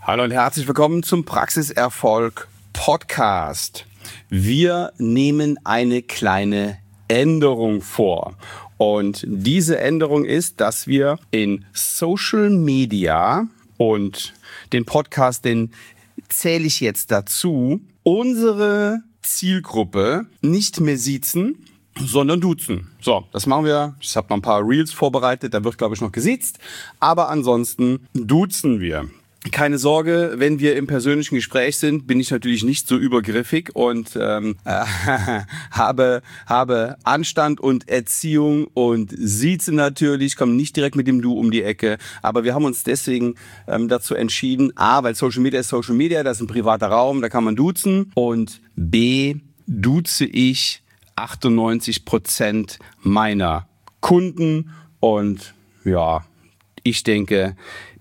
Hallo und herzlich willkommen zum Praxiserfolg Podcast. Wir nehmen eine kleine Änderung vor. Und diese Änderung ist, dass wir in Social Media und den Podcast, den zähle ich jetzt dazu, unsere Zielgruppe nicht mehr siezen, sondern duzen. So, das machen wir. Ich habe noch ein paar Reels vorbereitet, da wird, glaube ich, noch gesiezt. Aber ansonsten duzen wir. Keine Sorge, wenn wir im persönlichen Gespräch sind, bin ich natürlich nicht so übergriffig und habe Anstand und Erziehung und sieze natürlich, komme nicht direkt mit dem Du um die Ecke. Aber wir haben uns deswegen dazu entschieden, A, weil Social Media ist Social Media, das ist ein privater Raum, da kann man duzen. Und B, duze ich 98% meiner Kunden. Und ja, ich denke,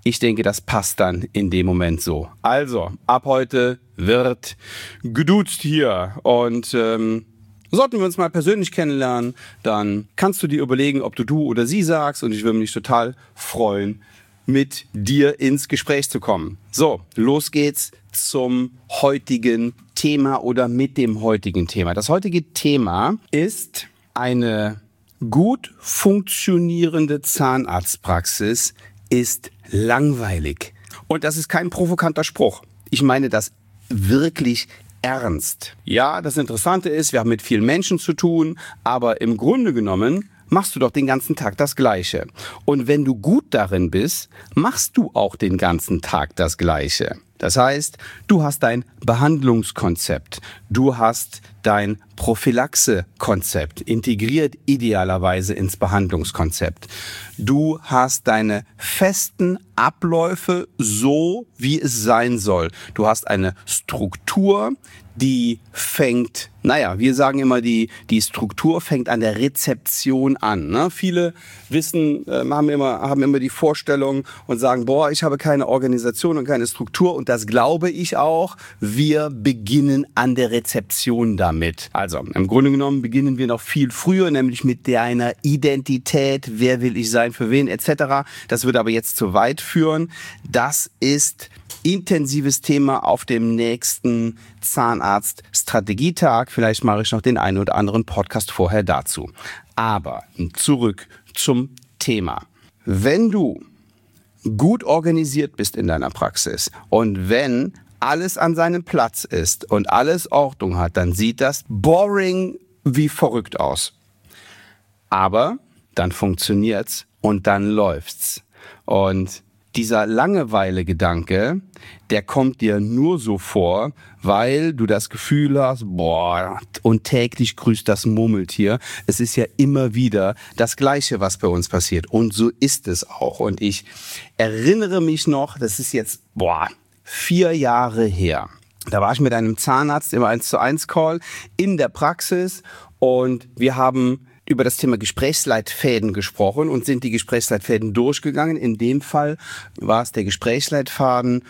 das passt dann in dem Moment so. Also, ab heute wird geduzt hier. Und sollten wir uns mal persönlich kennenlernen, dann kannst du dir überlegen, ob du oder sie sagst. Und ich würde mich total freuen, mit dir ins Gespräch zu kommen. So, los geht's zum heutigen Thema oder mit dem heutigen Thema. Das heutige Thema ist eine gut funktionierende Zahnarztpraxis ist langweilig. Und das ist kein provokanter Spruch. Ich meine das wirklich ernst. Ja, das Interessante ist, wir haben mit vielen Menschen zu tun, aber im Grunde genommen machst du doch den ganzen Tag das Gleiche. Und wenn du gut darin bist, machst du auch den ganzen Tag das Gleiche. Das heißt, du hast dein Behandlungskonzept, du hast dein Prophylaxe-Konzept integriert idealerweise ins Behandlungskonzept. Du hast deine festen Abläufe so, wie es sein soll. Du hast eine Struktur, die fängt, wir sagen immer, die Struktur fängt an der Rezeption an. Ne? Viele haben immer die Vorstellung und sagen, ich habe keine Organisation und keine Struktur, und das glaube ich auch. Wir beginnen an der Rezeption damit. Also im Grunde genommen beginnen wir noch viel früher, nämlich mit deiner Identität, wer will ich sein, für wen etc. Das würde aber jetzt zu weit führen. Das ist intensives Thema auf dem nächsten Zahnarzt-Strategietag. Vielleicht mache ich noch den einen oder anderen Podcast vorher dazu. Aber zurück zum Thema. Wenn du gut organisiert bist in deiner Praxis und wenn alles an seinem Platz ist und alles Ordnung hat, dann sieht das boring wie verrückt aus. Aber dann funktioniert's und dann läuft's. Und dieser Langeweile-Gedanke, der kommt dir nur so vor, weil du das Gefühl hast, und täglich grüßt das Murmeltier. Es ist ja immer wieder das Gleiche, was bei uns passiert. Und so ist es auch. Und ich erinnere mich noch, das ist jetzt, 4 Jahre her. Da war ich mit einem Zahnarzt im 1:1 Call in der Praxis und wir haben über das Thema Gesprächsleitfäden gesprochen und sind die Gesprächsleitfäden durchgegangen. In dem Fall war es der Gesprächsleitfaden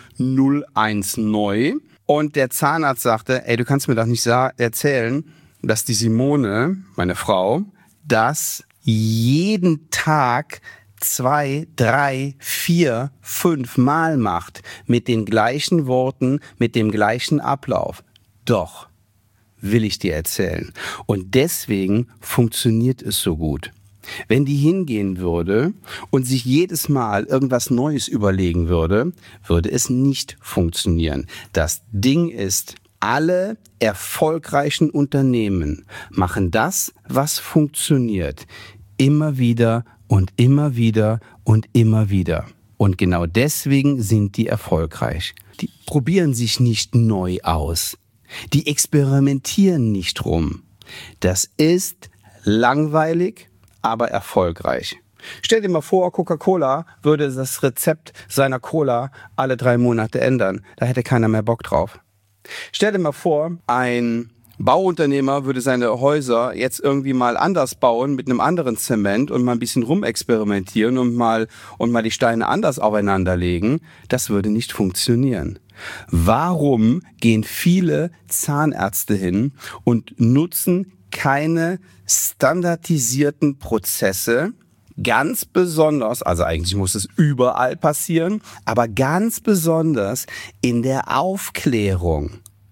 01 neu. Und der Zahnarzt sagte, du kannst mir doch nicht erzählen, dass die Simone, meine Frau, das jeden Tag 2, 3, 4, 5 Mal macht. Mit den gleichen Worten, mit dem gleichen Ablauf. Doch, will ich dir erzählen. Und deswegen funktioniert es so gut. Wenn die hingehen würde und sich jedes Mal irgendwas Neues überlegen würde, würde es nicht funktionieren. Das Ding ist, alle erfolgreichen Unternehmen machen das, was funktioniert. Immer wieder und immer wieder und immer wieder. Und genau deswegen sind die erfolgreich. Die probieren sich nicht neu aus. Die experimentieren nicht rum. Das ist langweilig, aber erfolgreich. Stell dir mal vor, Coca-Cola würde das Rezept seiner Cola alle 3 Monate ändern. Da hätte keiner mehr Bock drauf. Stell dir mal vor, ein Bauunternehmer würde seine Häuser jetzt irgendwie mal anders bauen mit einem anderen Zement und mal ein bisschen rumexperimentieren und mal die Steine anders aufeinander legen. Das würde nicht funktionieren. Warum gehen viele Zahnärzte hin und nutzen keine standardisierten Prozesse, Ganz besonders, also eigentlich muss es überall passieren, aber ganz besonders in der Aufklärung.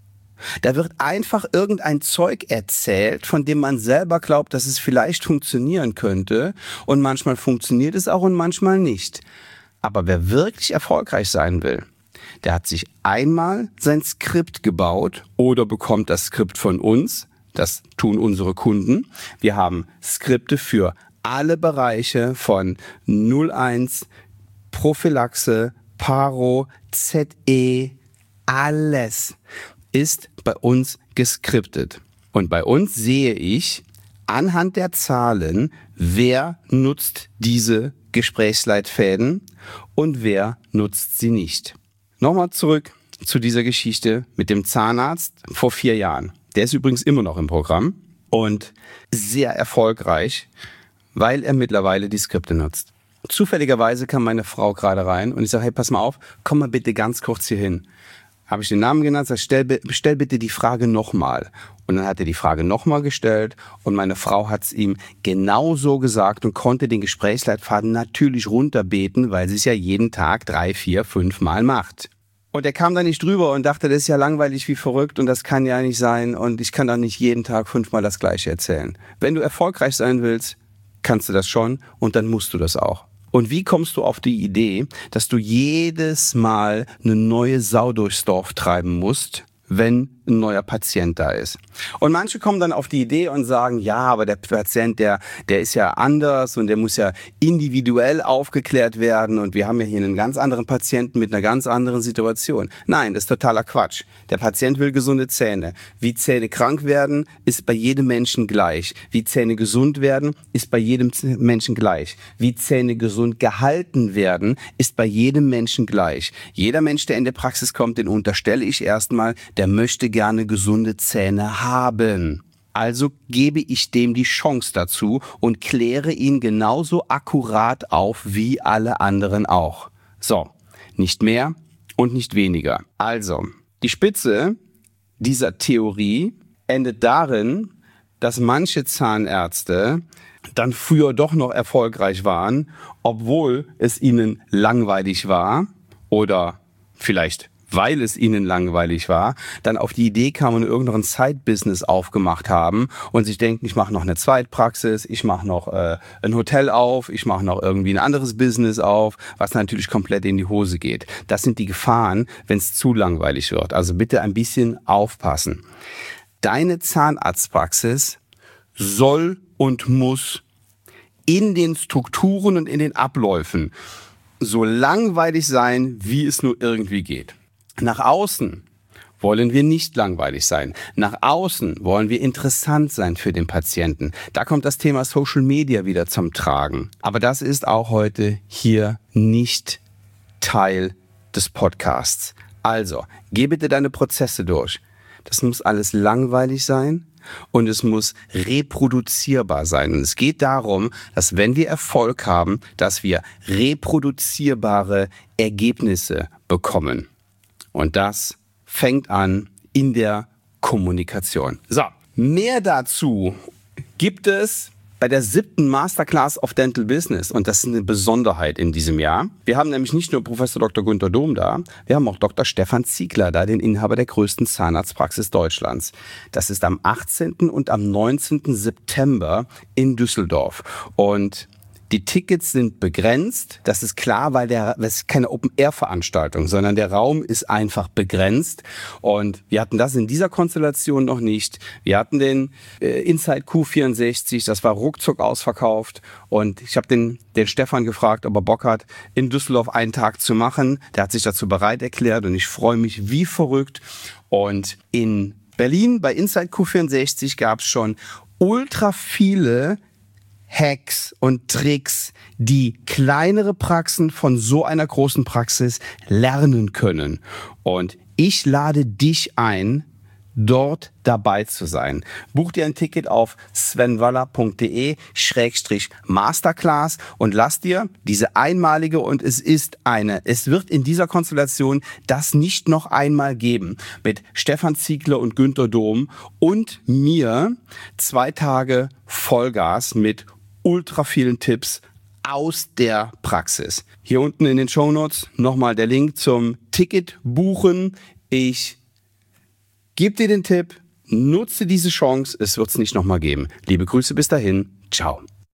Da wird einfach irgendein Zeug erzählt, von dem man selber glaubt, dass es vielleicht funktionieren könnte. Und manchmal funktioniert es auch und manchmal nicht. Aber wer wirklich erfolgreich sein will, der hat sich einmal sein Skript gebaut oder bekommt das Skript von uns. Das tun unsere Kunden. Wir haben Skripte für alle Bereiche von 01, Prophylaxe, Paro, ZE, alles ist bei uns geskriptet. Und bei uns sehe ich anhand der Zahlen, wer nutzt diese Gesprächsleitfäden und wer nutzt sie nicht. Nochmal zurück zu dieser Geschichte mit dem Zahnarzt vor 4 Jahren. Der ist übrigens immer noch im Programm und sehr erfolgreich, weil er mittlerweile die Skripte nutzt. Zufälligerweise kam meine Frau gerade rein und ich sage, hey, pass mal auf, komm mal bitte ganz kurz hier hin. Habe ich den Namen genannt, sag, stell bitte die Frage nochmal. Und dann hat er die Frage nochmal gestellt und meine Frau hat es ihm genau so gesagt und konnte den Gesprächsleitfaden natürlich runterbeten, weil sie es ja jeden Tag 3, 4, 5 Mal macht. Und er kam da nicht drüber und dachte, das ist ja langweilig wie verrückt und das kann ja nicht sein und ich kann doch nicht jeden Tag 5 Mal das Gleiche erzählen. Wenn du erfolgreich sein willst, kannst du das schon und dann musst du das auch. Und wie kommst du auf die Idee, dass du jedes Mal eine neue Sau durchs Dorf treiben musst, wenn ein neuer Patient da ist? Und manche kommen dann auf die Idee und sagen, ja, aber der Patient, der ist ja anders und der muss ja individuell aufgeklärt werden und wir haben ja hier einen ganz anderen Patienten mit einer ganz anderen Situation. Nein, das ist totaler Quatsch. Der Patient will gesunde Zähne. Wie Zähne krank werden, ist bei jedem Menschen gleich. Wie Zähne gesund werden, ist bei jedem Menschen gleich. Wie Zähne gesund gehalten werden, ist bei jedem Menschen gleich. Jeder Mensch, der in der Praxis kommt, den unterstelle ich erstmal, der möchte gerne gesunde Zähne haben. Also gebe ich dem die Chance dazu und kläre ihn genauso akkurat auf wie alle anderen auch. So, nicht mehr und nicht weniger. Also, die Spitze dieser Theorie endet darin, dass manche Zahnärzte dann früher doch noch erfolgreich waren, obwohl es ihnen langweilig war oder vielleicht weil es ihnen langweilig war, dann auf die Idee kamen und irgendein Side-Business aufgemacht haben und sich denken, ich mache noch eine Zweitpraxis, ich mache noch ein Hotel auf, ich mache noch irgendwie ein anderes Business auf, was natürlich komplett in die Hose geht. Das sind die Gefahren, wenn es zu langweilig wird. Also bitte ein bisschen aufpassen. Deine Zahnarztpraxis soll und muss in den Strukturen und in den Abläufen so langweilig sein, wie es nur irgendwie geht. Nach außen wollen wir nicht langweilig sein. Nach außen wollen wir interessant sein für den Patienten. Da kommt das Thema Social Media wieder zum Tragen. Aber das ist auch heute hier nicht Teil des Podcasts. Also, geh bitte deine Prozesse durch. Das muss alles langweilig sein und es muss reproduzierbar sein. Und es geht darum, dass wenn wir Erfolg haben, dass wir reproduzierbare Ergebnisse bekommen. Und das fängt an in der Kommunikation. So, mehr dazu gibt es bei der 7. Masterclass of Dental Business. Und das ist eine Besonderheit in diesem Jahr. Wir haben nämlich nicht nur Professor Dr. Günther Dom da, wir haben auch Dr. Stefan Ziegler da, den Inhaber der größten Zahnarztpraxis Deutschlands. Das ist am 18. und am 19. September in Düsseldorf. Und die Tickets sind begrenzt, das ist klar, weil das ist keine Open-Air-Veranstaltung, sondern der Raum ist einfach begrenzt. Und wir hatten das in dieser Konstellation noch nicht. Wir hatten den Inside Q64, das war ruckzuck ausverkauft. Und ich habe den Stefan gefragt, ob er Bock hat, in Düsseldorf einen Tag zu machen. Der hat sich dazu bereit erklärt und ich freue mich wie verrückt. Und in Berlin bei Inside Q64 gab es schon ultra viele Hacks und Tricks, die kleinere Praxen von so einer großen Praxis lernen können. Und ich lade dich ein, dort dabei zu sein. Buch dir ein Ticket auf svenwaller.de/Masterclass und lass dir diese einmalige, und es wird in dieser Konstellation das nicht noch einmal geben, mit Stefan Ziegler und Günther Dom und mir 2 Tage Vollgas mit ultra vielen Tipps, aus der Praxis. Hier unten in den Shownotes nochmal der Link zum Ticket buchen. Ich gebe dir den Tipp, nutze diese Chance, es wird es nicht nochmal geben. Liebe Grüße bis dahin, ciao.